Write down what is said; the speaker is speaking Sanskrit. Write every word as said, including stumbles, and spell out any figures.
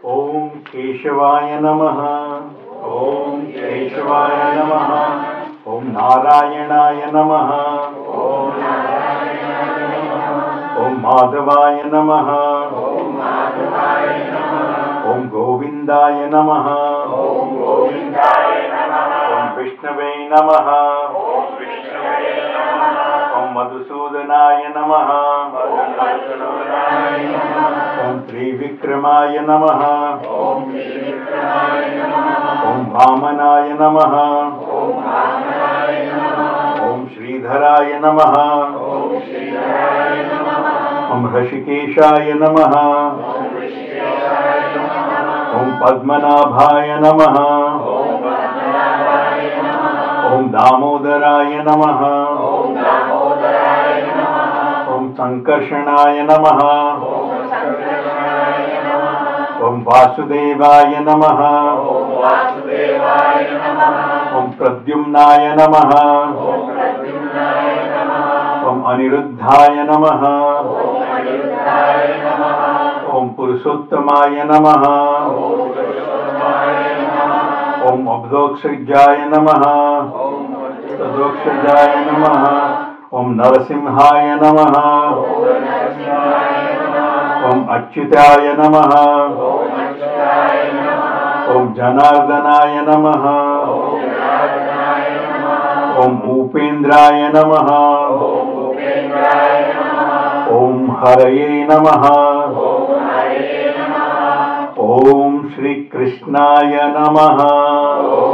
ओम केशवाय नमः। ओम केशवाय नमः। ओम नारायणाय नमः। ओम ओम माधवाय नमः। ओम माधवाय नमः। ओम गोविंदाय नमः। ओम गोविंदाय नमः। ओम विष्णवे नमः। ओम विष्णवे नमः। ओम मधुसूदनाय नमः। ओम मधुसूदनाय नमः। ओम त्रिविक्रमाय नमः। ओम त्रिविक्रमाय नमः। ओम वामनाय नमः। ओम वामनाय नमः। ओम श्रीधराय नमः। ओम श्रीधराय नमः। ओम ऋषिकेशाय नमः। ओम ऋषिकेशाय नमः। ओम पद्मनाभाय नमः। ओम पद्मनाभाय नमः। ओम दामोदराय नमः। ओम दामोदराय नमः। ओम संकर्षणाय नमः। ओम संकर्षणाय नमः। ओम वासुदेवाय नमः। ओम वासुदेवाय नमः। ओम प्रद्युम्नाय नमः। ओम प्रद्युम्नाय नमः। ओम अनिरुद्धाय नमः। ओम अनिरुद्धाय नमः। ओम पुरुषोत्तमाय नमः। ओम पुरुषोत्तमाय नमः। ओम अब्दोक्षजाय नमः। ओम अब्दोक्षजाय नमः। ओम नरसिंहाय नमः। ओम नरसिंहाय नमः। ओम अच्युताय नमः। ओम अच्युताय नमः। ओम जनार्दनाय नमः। ओम जनार्दनाय नमः। ओम उपेन्द्राय नमः। ओम उपेन्द्राय नमः। ओम हरये नमः। ओम हरये नमः। ओम श्री कृष्णाय नमः।